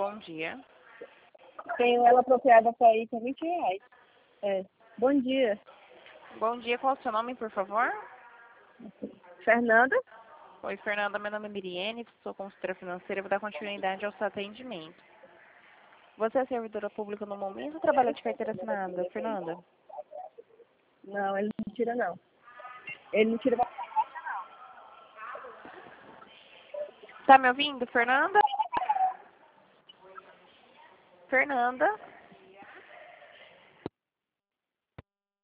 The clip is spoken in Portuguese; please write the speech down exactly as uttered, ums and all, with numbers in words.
bom dia. Tenho ela apropriada para ir com vinte reais. É. Bom dia. Bom dia, qual é o seu nome, por favor? Fernanda? Oi, Fernanda, meu nome é Miriene, sou consultora financeira, vou dar continuidade ao seu atendimento. Você é servidora pública no momento ou trabalha de carteira assinada, Fernanda? Não, ele não tira não. Ele não tira. Tá me ouvindo, Fernanda? Fernanda?